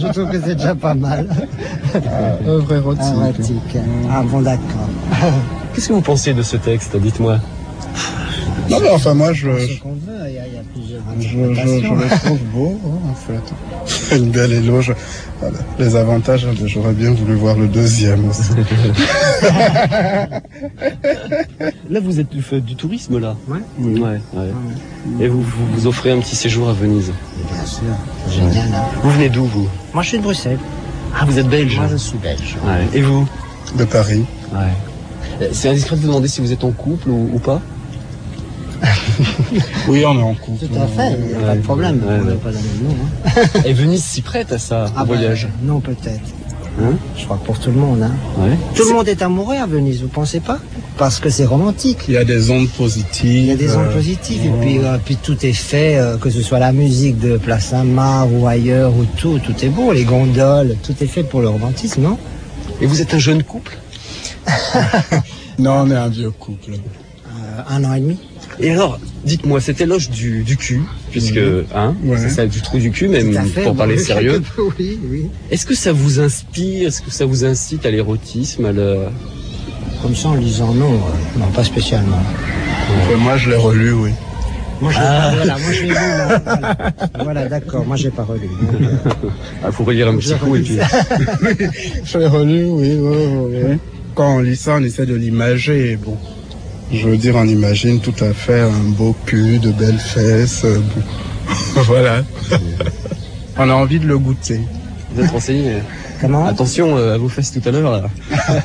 Œuvre érotique. Ah bon, d'accord. Qu'est-ce que vous pensez de ce texte? Dites-moi. Non, mais enfin, moi, je ce qu'on veut, il y a plusieurs je le trouve beau, en fait. Une belle éloge. Voilà. Les avantages, j'aurais bien voulu voir le 2e aussi. Là, vous êtes du tourisme, là? Ouais. Oui. Ouais. Et vous offrez un petit séjour à Venise? Bien sûr, c'est génial. Hein. Vous venez d'où, vous? Moi, je suis de Bruxelles. Ah, vous êtes belge? Moi, je suis belge. Ouais. Et vous? De Paris. Ouais. C'est indiscret de vous demander si vous êtes en couple ou pas? Oui, on est en couple. Tout à fait, il n'y a pas de problème. On n'a pas la même nom. Hein. Et Venise s'y prête à ça, au voyage? Non, peut-être. Je crois que pour tout le monde. Hein. Ouais. Tout le monde est amoureux à Venise, vous pensez pas? Parce que c'est romantique. Il y a des ondes positives. Il y a des ondes positives. Et puis tout est fait, que ce soit la musique de Place Saint-Marc ou ailleurs, ou tout est beau. Les gondoles, tout est fait pour le romantisme, non? Et vous êtes un jeune couple? Non, on est un vieux couple. 1 an et demi. Et alors, dites-moi, cet éloge du cul, puisque, c'est ça, du trou du cul, même pour parler sérieux. Oui. Est-ce que ça vous inspire, est-ce que ça vous incite à l'érotisme, Comme ça, en lisant, non, pas spécialement. Moi, je l'ai relu, oui. Moi, je l'ai lu, voilà, d'accord, moi, j'ai pas relu. Il faut relire un petit coup, et puis... Je l'ai relu, oui. Quand on lit ça, on essaie de l'imager, bon. Je veux dire, on imagine tout à fait un beau cul, de belles fesses. Voilà. On a envie de le goûter. Vous êtes renseigné? Comment? Attention à vos fesses tout à l'heure, là.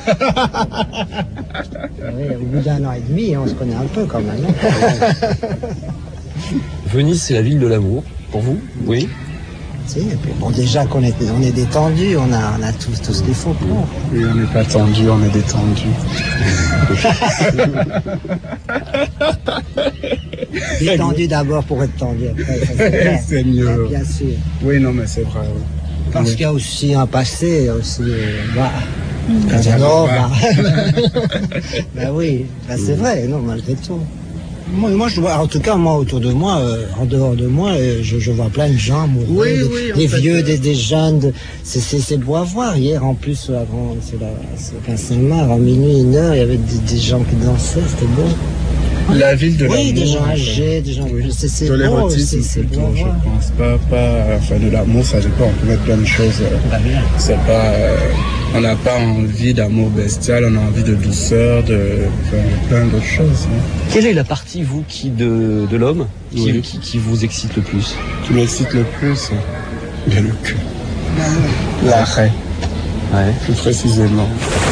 Oui, au bout d'1 an et demi, on se connaît un peu quand même. Venise, c'est la ville de l'amour, pour vous? Oui. Et puis, bon, déjà qu'on est détendu, on a tout ce qu'il faut pour. Oui, on n'est pas tendu, on est détendu. Détendu d'abord pour être tendu après. Ça, c'est vrai. C'est mieux. Bien sûr. Oui, non, mais c'est vrai. Oui. Parce qu'il y a aussi un passé, aussi. Oui, c'est vrai, non, malgré tout. Moi, je vois, en tout cas, moi, autour de moi, en dehors de moi, je vois plein de gens mourir, des vieux, des jeunes. C'est beau à voir. Hier, en plus, avant, c'est Saint-Marc, en minuit, 1h, il y avait des gens qui dansaient, c'était beau. La ville de l'amour. Oui, des gens âgés, des gens... C'est beau, c'est beau à voir. Je pense pas de l'amour, ça dépend, on peut mettre plein de choses. C'est pas... on n'a pas envie d'amour bestial, on a envie de douceur, de plein d'autres choses. Hein. Quelle est la partie, vous, de l'homme qui vous excite le plus? Qui m'excite le plus, bien le cul. L'arrêt. Ouais. Plus précisément.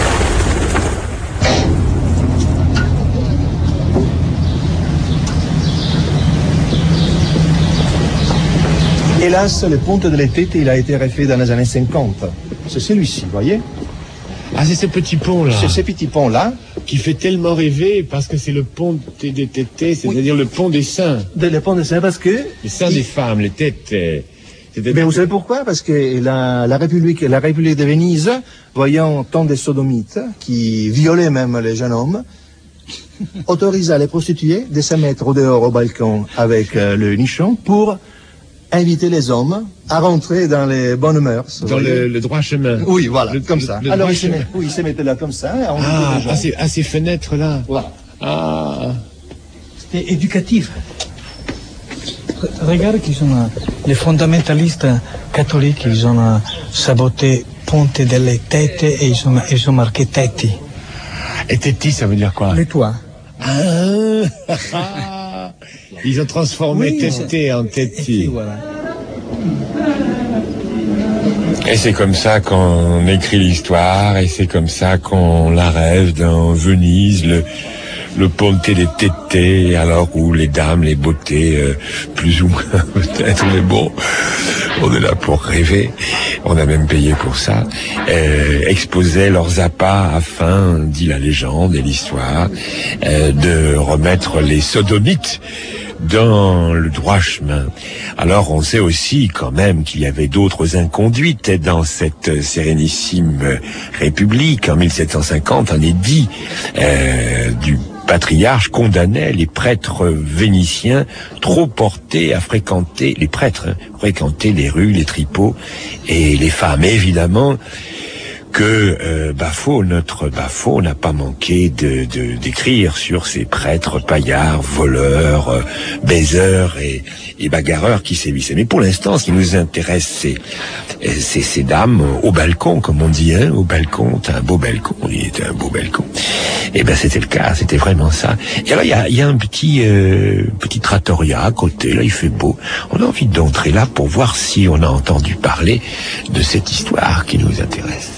Hélas, le pont de l'été, il a été refait dans les années 50. C'est celui-ci, vous voyez? Ah, c'est ce petit pont-là. C'est ce petit pont-là. Qui fait tellement rêver parce que c'est le pont des tétés, c'est-à-dire le pont des seins. Le pont des seins, parce que... Les seins des femmes, les tétés. Mais vous savez pourquoi? Parce que la République de Venise, voyant tant de sodomites qui violaient même les jeunes hommes, autorisa les prostituées de se mettre au dehors au balcon avec le nichon pour inviter les hommes à rentrer dans les bonnes mœurs. Dans le droit chemin. Oui, voilà, comme ça. Alors ils se mettaient là comme ça. À ces fenêtres-là. Voilà. Ah. C'était éducatif. Regarde qu'ils ont, les fondamentalistes catholiques, ils ont saboté Ponte delle Tette et ils ont marqué Tetti. Et Tetti, ça veut dire quoi? Les toits. Ils ont transformé Tetti en Tetti. Voilà. Et c'est comme ça qu'on écrit l'histoire, et c'est comme ça qu'on la rêve dans Venise, le Ponte delle Tette, alors où les dames, les beautés, plus ou moins peut-être, mais bon, on est là pour rêver, on a même payé pour ça, exposaient leurs appâts afin, dit la légende et l'histoire, de remettre les sodomites dans le droit chemin. Alors on sait aussi quand même qu'il y avait d'autres inconduites dans cette sérénissime république. En 1750, un édit du patriarche condamnait les prêtres vénitiens trop portés à fréquenter, les prêtres, fréquenter les rues, les tripots et les femmes. Et évidemment que notre Bafo n'a pas manqué d'écrire sur ces prêtres paillards, voleurs, baiseurs et bagarreurs qui sévissaient. Mais pour l'instant, ce qui nous intéresse, c'est ces dames au balcon, comme on dit, hein, au balcon. T'as un beau balcon, il était un beau balcon. Et c'était le cas, c'était vraiment ça. Et alors il y a un petit trattoria à côté, là il fait beau. On a envie d'entrer là pour voir si on a entendu parler de cette histoire qui nous intéresse.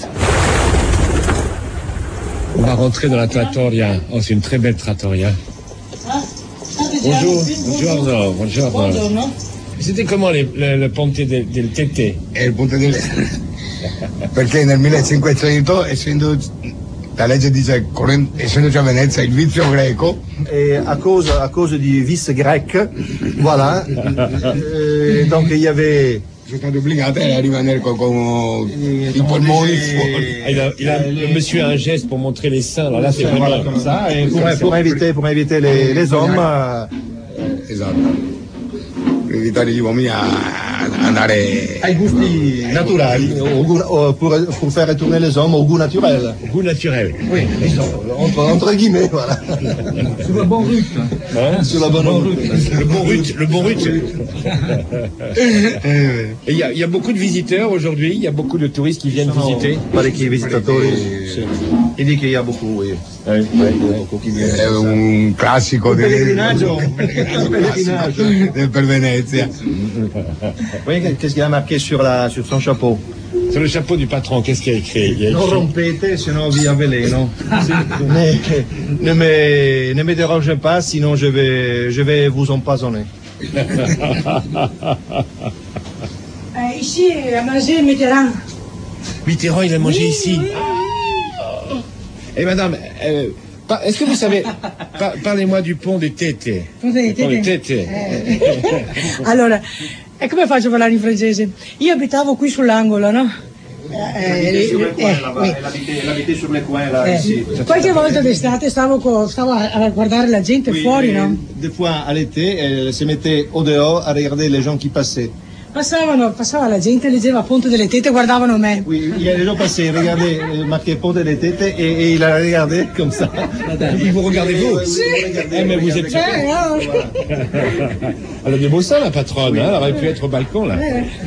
On va rentrer dans la trattoria. Oh, c'est une très belle trattoria. Bonjour, buongiorno. C'était comment le Ponte del Tette? Il Ponte del perché nel 1500, essendo la legge dice, essendoci a Venezia il vizio greco, et à cause du vice grec, voilà, donc il y avait... Sono state obbligate a rimanere con i polmoni fuori. Le monsieur a un geste pour montrer les seins. Alors là, c'est vraiment voilà, comme ça, et pour inviter les hommes. Esatto. Per invitare gli uomini a andare ai gusti naturali, pour faire retourner les hommes au goût naturel. Au goût naturel. Oui, entre guillemets, voilà. Sur la bonne route. Hein? Sur la bonne route. Le bon rut. Et il y a beaucoup de visiteurs aujourd'hui, il y a beaucoup de touristes qui viennent visiter. Parecchi visitatori. Il dit qu'il y a beaucoup, oui. È un classico del pellegrinaggio per Venezia. Oui, qu'est-ce qu'il a marqué sur son chapeau? Sur le chapeau du patron, qu'est-ce qu'il y a écrit? Non rompete, sinon via veleno. Ne me dérangez pas, sinon je vais vous empoisonner. Ici, il a mangé Mitterrand. Mitterrand, il a mangé ici. Et madame, Est-ce que vous savez... Parlez-moi du pont des Tete. Pont dei Tete. Allora, e come faccio a parlare in francese? Io abitavo qui sull'angolo, no? L'abité sur le coin, là, ici. Qualche volta d'estate stavo a guardare la gente fuori, no? Des fois, à l'été, elle se mettait au dehors à regarder les gens qui passaient. Passava la gente, leggeva Ponte delle Tete, guardavano me. Oui, il y a des gens passés, regardez, marqué Ponte delle Tete, et il a regardé comme ça. Et vous regardez vous? Sì. Mais vous êtes... Elle a du beau sein, la patronne, hein, elle aurait pu être au balcon, là.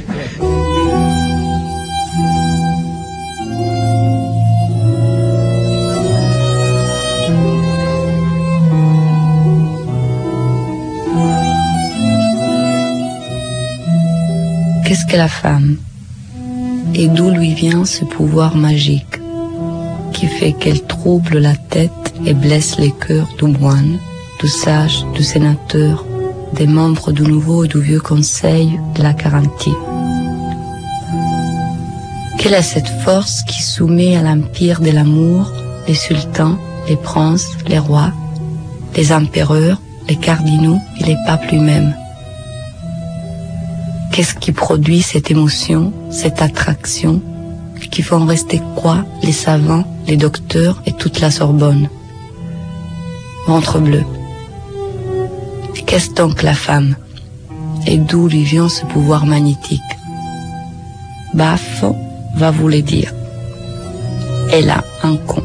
Qu'est-ce que la femme? Et d'où lui vient ce pouvoir magique qui fait qu'elle trouble la tête et blesse les cœurs du moine, du sage, du sénateur, des membres du nouveau et du vieux conseil de la Carinthie? Quelle est cette force qui soumet à l'empire de l'amour les sultans, les princes, les rois, les empereurs, les cardinaux et les papes lui-même? Qu'est-ce qui produit cette émotion, cette attraction, qui font rester quoi les savants, les docteurs et toute la Sorbonne? Ventre bleu. Qu'est-ce donc la femme? Et d'où lui vient ce pouvoir magnétique? Baffo va vous le dire. Elle a un con.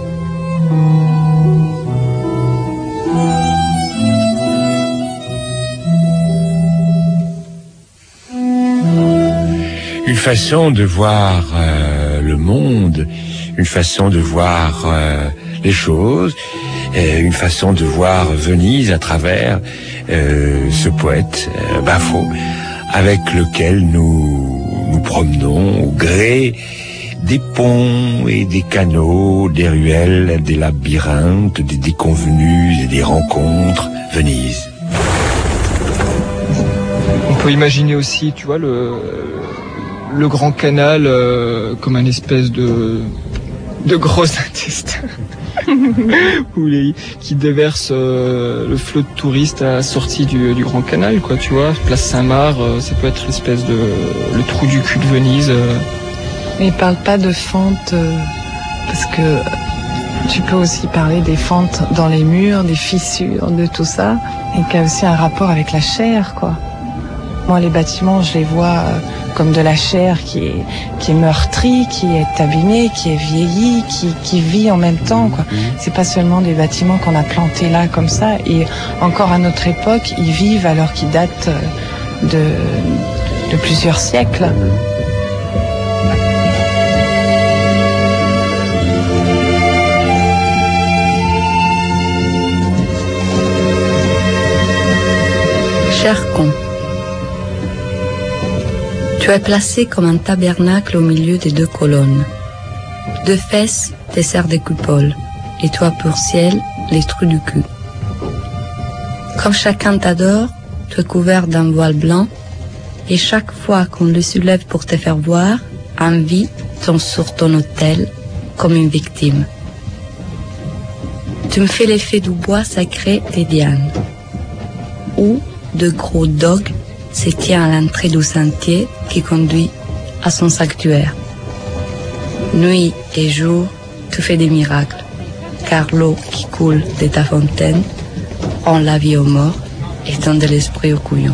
Une façon de voir le monde, une façon de voir les choses, une façon de voir Venise à travers ce poète Baffo, avec lequel nous promenons au gré des ponts et des canaux, des ruelles, des labyrinthes, des déconvenues et des rencontres. Venise. On peut imaginer aussi, tu vois, le grand canal comme un espèce de gros intestin qui déverse le flot de touristes à la sortie du grand canal, quoi, tu vois. Place Saint-Marc, ça peut être l'espèce de le trou du cul de Venise. Mais il parle pas de fentes parce que tu peux aussi parler des fentes dans les murs, des fissures, de tout ça, et qui a aussi un rapport avec la chair, quoi. Moi, les bâtiments, je les vois comme de la chair qui est meurtrie, qui est abîmée, qui est vieillie, qui vit en même temps, quoi. C'est pas seulement des bâtiments qu'on a plantés là comme ça. Et encore à notre époque, ils vivent alors qu'ils datent de plusieurs siècles. Cher con. Tu es placé comme un tabernacle au milieu des deux colonnes. Deux fesses te servent de coupole, et toi pour ciel, les trous du cul. Comme chacun t'adore, tu es couvert d'un voile blanc, et chaque fois qu'on le soulève pour te faire voir, envie tombe sur ton autel comme une victime. Tu me fais l'effet du bois sacré des Dianes, où de gros dogs se tient à l'entrée du sentier qui conduit à son sanctuaire. Nuit et jour, tu fais des miracles, car l'eau qui coule de ta fontaine rend la vie aux morts et donne de l'esprit aux couillons.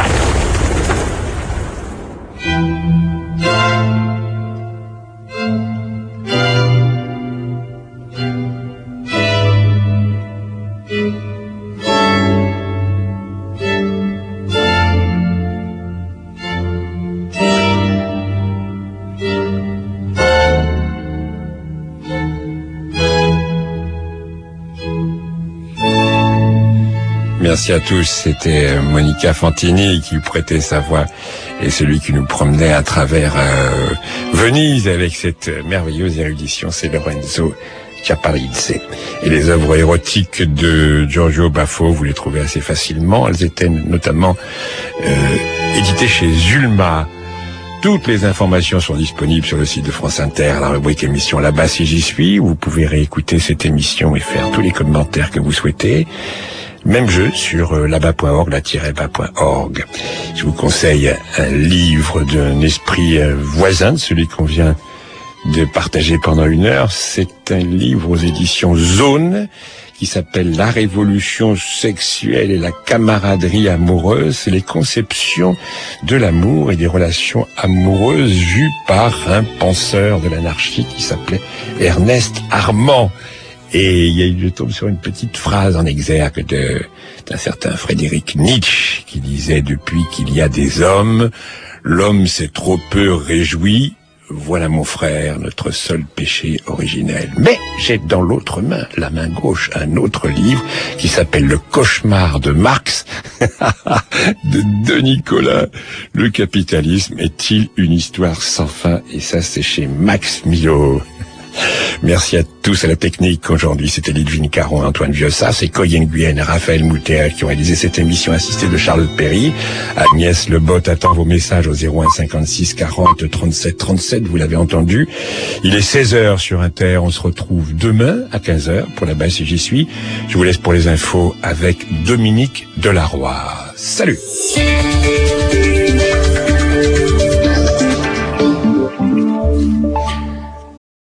Merci à tous, c'était Monica Fantini qui prêtait sa voix et celui qui nous promenait à travers Venise avec cette merveilleuse érudition, c'est Lorenzo Chiaparizze. Et les œuvres érotiques de Giorgio Baffo, vous les trouvez assez facilement. Elles étaient notamment éditées chez Zulma Toutes les informations sont disponibles sur le site de France Inter, la rubrique émission Là-bas si j'y suis. Vous pouvez réécouter cette émission et faire tous les commentaires que vous souhaitez. Même jeu sur là-bas.org, la-bas.org. Je vous conseille un livre d'un esprit voisin de celui qu'on vient de partager pendant 1 heure. C'est un livre aux éditions Zone qui s'appelle La révolution sexuelle et la camaraderie amoureuse. C'est les conceptions de l'amour et des relations amoureuses vues par un penseur de l'anarchie qui s'appelait Ernest Armand. Et je tombe sur une petite phrase en exergue d'un certain Friedrich Nietzsche qui disait: depuis qu'il y a des hommes, l'homme s'est trop peu réjoui. Voilà, mon frère, notre seul péché originel. Mais j'ai dans l'autre main, la main gauche, un autre livre qui s'appelle Le cauchemar de Marx de Nicolas. Le capitalisme est-il une histoire sans fin? Et ça, c'est chez Max Milo. Merci à tous à la technique. Aujourd'hui, c'était Lidvine Caron, Antoine Viossa, c'est Coy Nguyen et Raphaël Mouter qui ont réalisé cette émission, assistée de Charlotte Perry. Agnès Lebot attend vos messages au 01 56 40 37 37. Vous l'avez entendu. Il est 16h sur Inter. On se retrouve demain à 15h pour Là-bas si j'y suis. Je vous laisse pour les infos avec Dominique Delaroy. Salut!